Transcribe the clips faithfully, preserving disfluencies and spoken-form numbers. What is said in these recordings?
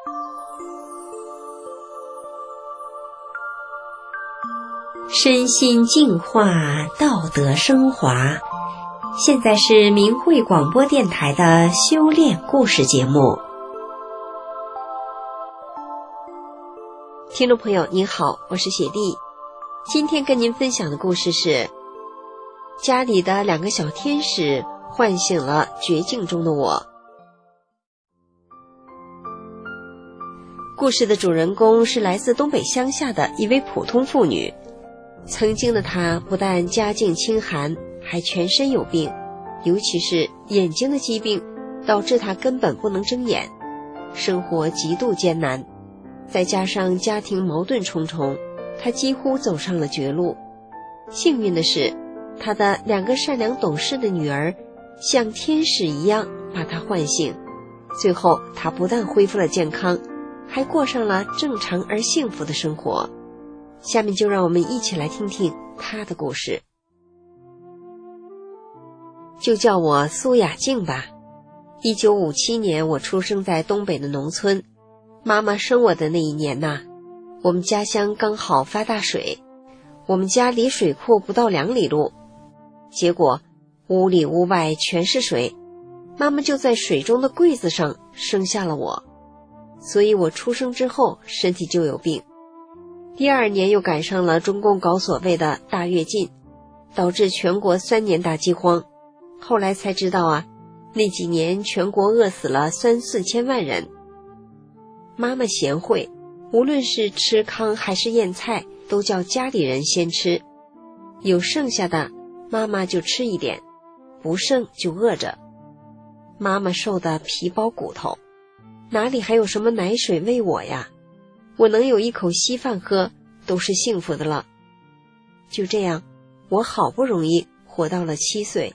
身心净化，道德升华。现在是明慧广播电台的修炼故事节目。听众朋友您好，我是雪莉。今天跟您分享的故事是家里的两个小天使唤醒了绝境中的我。故事的主人公是来自东北乡下的一位普通妇女。曾经的她不但家境清寒，还全身有病，尤其是眼睛的疾病导致她根本不能睁眼，生活极度艰难，再加上家庭矛盾重重，她几乎走上了绝路。幸运的是，她的两个善良懂事的女儿像天使一样把她唤醒，最后她不但恢复了健康，还过上了正常而幸福的生活。下面就让我们一起来听听她的故事。就叫我苏雅静吧。一九五七年，我出生在东北的农村。妈妈生我的那一年呐，我们家乡刚好发大水，我们家离水库不到两里路，结果屋里屋外全是水，妈妈就在水中的柜子上生下了我，所以我出生之后身体就有病。第二年又赶上了中共搞所谓的大跃进，导致全国三年大饥荒。后来才知道啊，那几年全国饿死了三四千万人。妈妈贤惠，无论是吃糠还是腌菜，都叫家里人先吃，有剩下的妈妈就吃一点，不剩就饿着。妈妈瘦得皮包骨头，哪里还有什么奶水喂我呀？我能有一口稀饭喝都是幸福的了。就这样，我好不容易活到了七岁。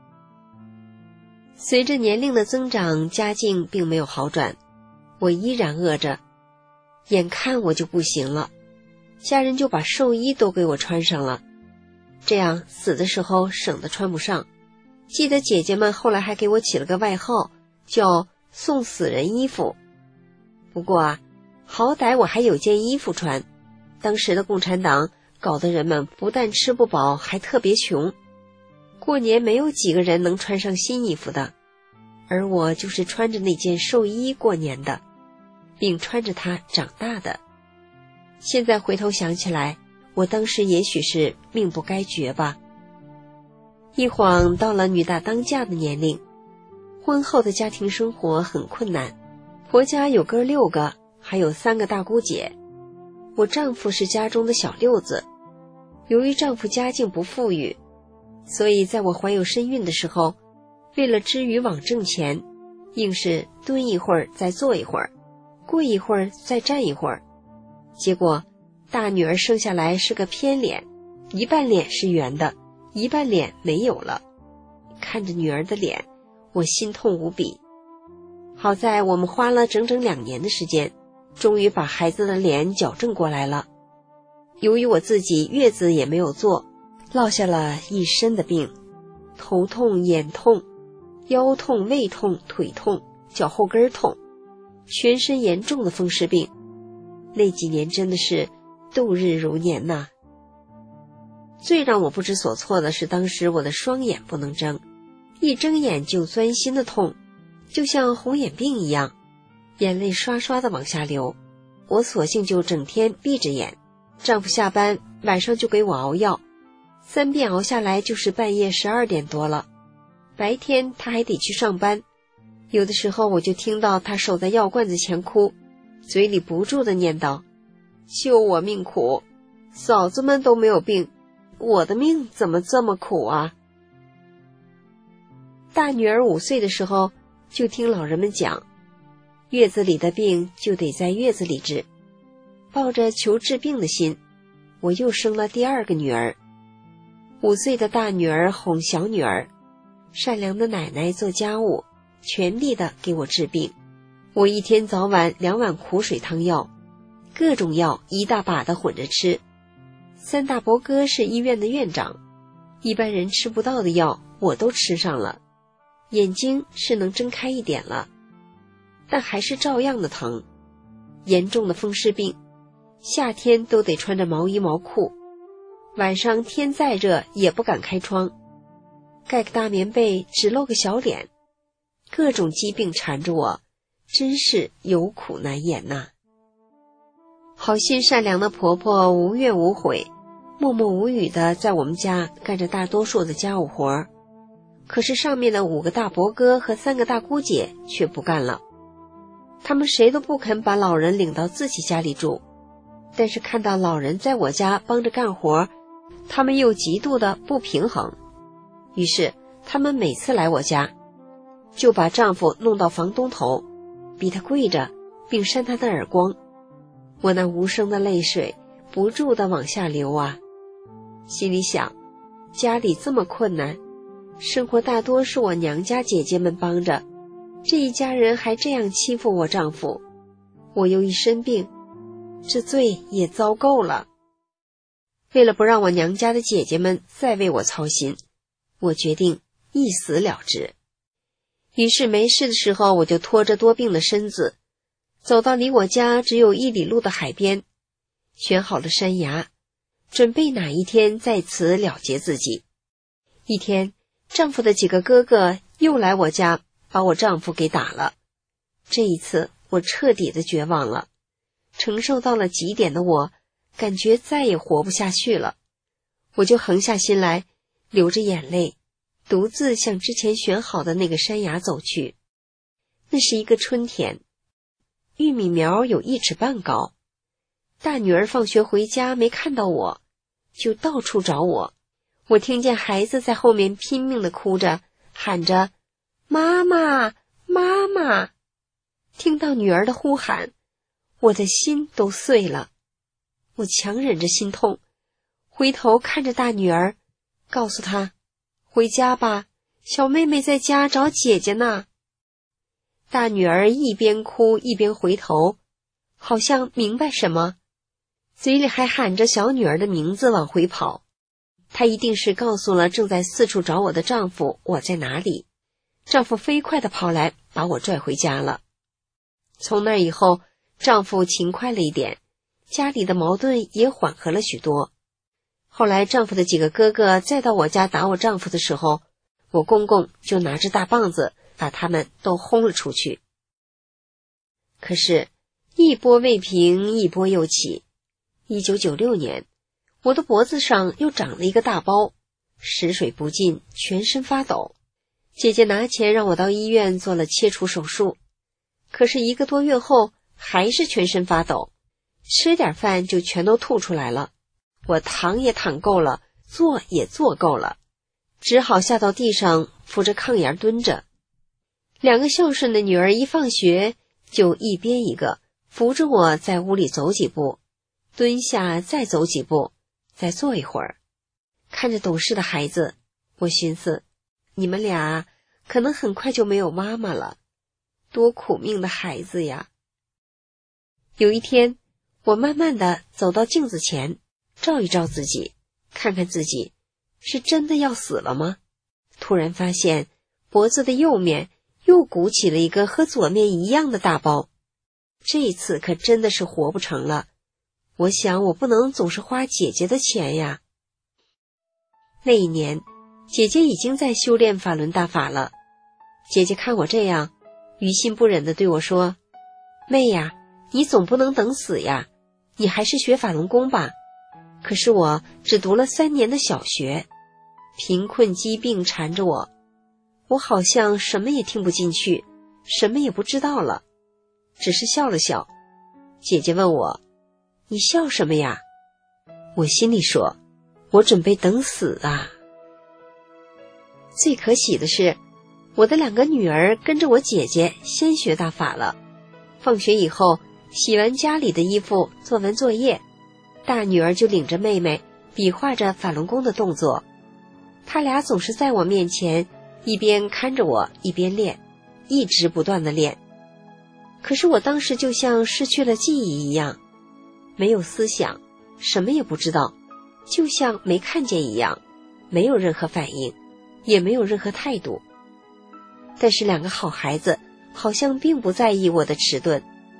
随着年龄的增长，家境并没有好转，我依然饿着，眼看我就不行了，家人就把寿衣都给我穿上了，这样死的时候省得穿不上。记得姐姐们后来还给我起了个外号，叫送死人衣服。不过啊，好歹我还有件衣服穿。当时的共产党搞得人们不但吃不饱，还特别穷，过年没有几个人能穿上新衣服的，而我就是穿着那件寿衣过年的，并穿着它长大的。现在回头想起来，我当时也许是命不该绝吧。一晃到了女大当嫁的年龄，婚后的家庭生活很困难，婆家有哥六个，还有三个大姑姐。我丈夫是家中的小六子，由于丈夫家境不富裕，所以在我怀有身孕的时候，为了织渔网挣钱，硬是蹲一会儿再坐一会儿，过一会儿再站一会儿。结果大女儿生下来是个偏脸，一半脸是圆的，一半脸没有了。看着女儿的脸，我心痛无比。好在我们花了整整两年的时间，终于把孩子的脸矫正过来了。由于我自己月子也没有做，落下了一身的病，头痛、眼痛、腰痛、胃痛、腿痛、脚后跟痛，全身严重的风湿病。那几年真的是度日如年呐。最让我不知所措的是，当时我的双眼不能睁，一睁眼就钻心的痛，就像红眼病一样，眼泪刷刷的往下流。我索性就整天闭着眼，丈夫下班晚上就给我熬药，三遍熬下来就是半夜十二点多了。白天他还得去上班，有的时候我就听到他守在药罐子前哭，嘴里不住地念叨：救我命苦，嫂子们都没有病，我的命怎么这么苦啊？大女儿五岁的时候，就听老人们讲，月子里的病就得在月子里治。抱着求治病的心，我又生了第二个女儿。五岁的大女儿哄小女儿，善良的奶奶做家务，全力的给我治病。我一天早晚两碗苦水汤药，各种药一大把的混着吃。三大伯哥是医院的院长，一般人吃不到的药我都吃上了，眼睛是能睁开一点了，但还是照样的疼。 严重的风湿病，夏天都得穿着毛衣毛裤，晚上天再热也不敢开窗，盖个大棉被只露个小脸，各种疾病缠着我，真是有苦难言呐。好心善良的婆婆无怨无悔，默默无语地在我们家干着大多数的家务活，可是上面的五个大伯哥和三个大姑姐却不干了，他们谁都不肯把老人领到自己家里住，但是看到老人在我家帮着干活，他们又极度的不平衡，于是他们每次来我家，就把丈夫弄到房东头，逼他跪着，并扇他的耳光。我那无声的泪水不住地往下流啊，心里想，家里这么困难，生活大多是我娘家姐姐们帮着，这一家人还这样欺负我丈夫，我又一身病，这罪也遭够了。为了不让我娘家的姐姐们再为我操心，我决定一死了之。于是没事的时候，我就拖着多病的身子，走到离我家只有一里路的海边，选好了山崖，准备哪一天在此了结自己。一天，丈夫的几个哥哥又来我家，把我丈夫给打了。这一次我彻底的绝望了，承受到了极点的我，感觉再也活不下去了。我就横下心来，流着眼泪，独自向之前选好的那个山崖走去。那是一个春天，玉米苗有一尺半高。大女儿放学回家没看到我，就到处找我。我听见孩子在后面拼命地哭着，喊着妈妈妈妈。听到女儿的呼喊，我的心都碎了。我强忍着心痛，回头看着大女儿，告诉她，回家吧，小妹妹在家找姐姐呢。大女儿一边哭一边回头，好像明白什么，嘴里还喊着小女儿的名字往回跑。她一定是告诉了正在四处找我的丈夫我在哪里。丈夫飞快地跑来，把我拽回家了。从那以后，丈夫勤快了一点，家里的矛盾也缓和了许多。后来丈夫的几个哥哥再到我家打我丈夫的时候，我公公就拿着大棒子把他们都轰了出去。可是一波未平，一波又起。一九九六年，我的脖子上又长了一个大包，食水不进，全身发抖。姐姐拿钱让我到医院做了切除手术，可是一个多月后还是全身发抖，吃点饭就全都吐出来了。我躺也躺够了，坐也坐够了，只好下到地上扶着炕沿蹲着。两个孝顺的女儿一放学就一边一个扶着我在屋里走几步，蹲下再走几步，再坐一会儿。看着懂事的孩子，我寻思，你们俩可能很快就没有妈妈了，多苦命的孩子呀。有一天，我慢慢地走到镜子前，照一照自己，看看自己是真的要死了吗？突然发现脖子的右面又鼓起了一个和左面一样的大包，这一次可真的是活不成了。我想我不能总是花姐姐的钱呀。那一年，姐姐已经在修炼法轮大法了。姐姐看我这样，于心不忍地对我说，妹呀，你总不能等死呀，你还是学法轮功吧。可是我只读了三年的小学，贫困疾病缠着我，我好像什么也听不进去，什么也不知道了，只是笑了笑。姐姐问我，你笑什么呀？我心里说，我准备等死啊。最可喜的是，我的两个女儿跟着我姐姐先学大法了。放学以后，洗完家里的衣服，做完作业，大女儿就领着妹妹比划着法轮功的动作。她俩总是在我面前一边看着我一边练，一直不断地练。可是我当时就像失去了记忆一样，没有思想，什么也不知道，就像没看见一样，没有任何反应，也没有任何态度。但是两个好孩子好像并不在意我的迟钝，他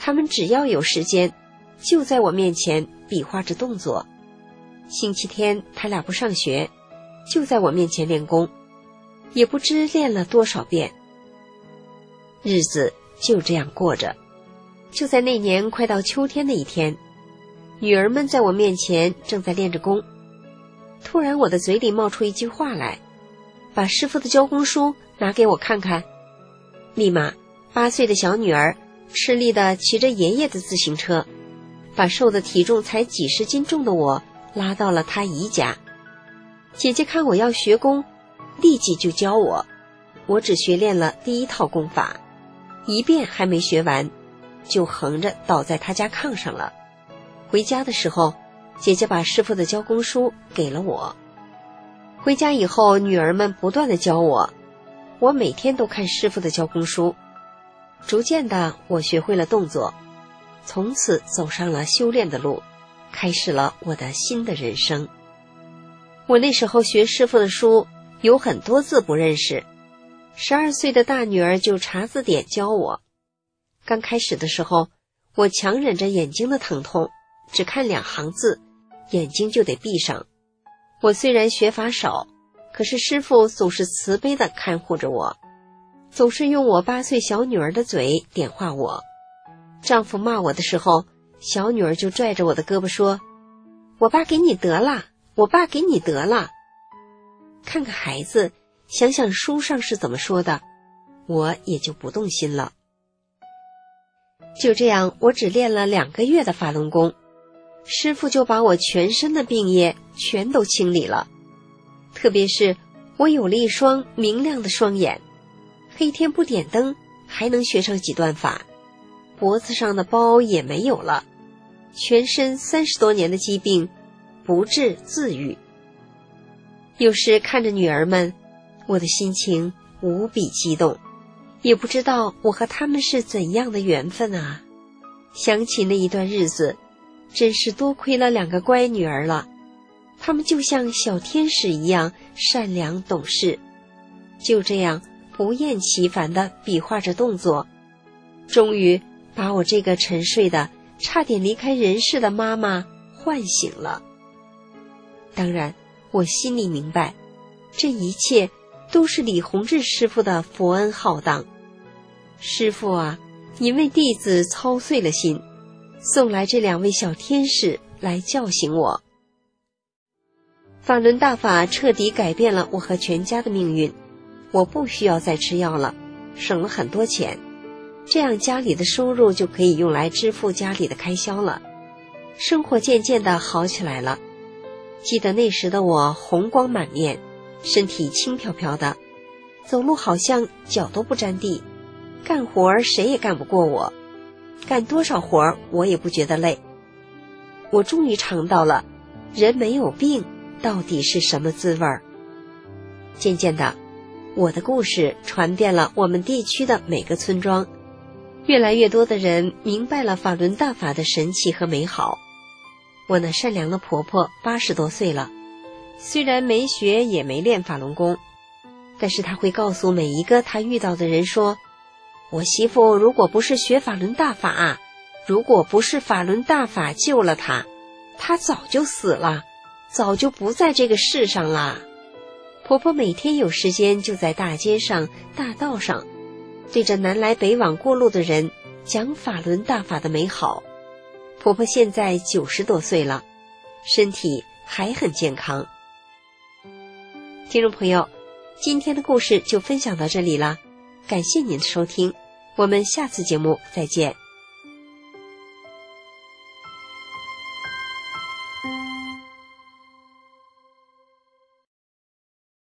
他们只要有时间，就在我面前比划着动作。星期天他俩不上学，就在我面前练功，也不知练了多少遍。日子就这样过着。就在那年快到秋天的一天，女儿们在我面前正在练着功，突然我的嘴里冒出一句话来，把师傅的教功书拿给我看看。立马八岁的小女儿吃力地骑着爷爷的自行车，把瘦的体重才几十斤重的我拉到了她姨家。姐姐看我要学功，立即就教我。我只学练了第一套功法，一遍还没学完，就横着倒在她家炕上了。回家的时候，姐姐把师傅的教功书给了我。回家以后，女儿们不断地教我，我每天都看师傅的教功书。逐渐的，我学会了动作，从此走上了修炼的路，开始了我的新的人生。我那时候学师傅的书，有很多字不认识，十二岁的大女儿就查字典教我。刚开始的时候，我强忍着眼睛的疼痛，只看两行字，眼睛就得闭上。我虽然学法少，可是师傅总是慈悲地看护着我，总是用我八岁小女儿的嘴点化我。丈夫骂我的时候，小女儿就拽着我的胳膊说：“我爸给你得了，我爸给你得了。”看看孩子，想想书上是怎么说的，我也就不动心了。就这样，我只练了两个月的法轮功，师傅就把我全身的病液全都清理了。特别是我有了一双明亮的双眼，黑天不点灯还能学上几段法，脖子上的包也没有了，全身三十多年的疾病不治自愈。有时看着女儿们，我的心情无比激动，也不知道我和她们是怎样的缘分啊。想起那一段日子，真是多亏了两个乖女儿了，她们就像小天使一样善良懂事，就这样不厌其烦地比划着动作，终于把我这个沉睡的差点离开人世的妈妈唤醒了。当然我心里明白，这一切都是李洪志师傅的佛恩浩荡。师傅啊，您为弟子操碎了心，送来这两位小天使来叫醒我。法轮大法彻底改变了我和全家的命运，我不需要再吃药了，省了很多钱，这样家里的收入就可以用来支付家里的开销了，生活渐渐地好起来了。记得那时的我红光满面，身体轻飘飘的，走路好像脚都不沾地，干活谁也干不过我，干多少活我也不觉得累。我终于尝到了人没有病到底是什么滋味儿。渐渐的，我的故事传遍了我们地区的每个村庄，越来越多的人明白了法轮大法的神奇和美好。我那善良的婆婆八十多岁了，虽然没学也没练法轮功，但是她会告诉每一个她遇到的人说，我媳妇如果不是学法轮大法，如果不是法轮大法救了她，她早就死了，早就不在这个世上啦。婆婆每天有时间就在大街上大道上对着南来北往过路的人讲法轮大法的美好。婆婆现在九十多岁了，身体还很健康。听众朋友，今天的故事就分享到这里了，感谢您的收听，我们下次节目再见。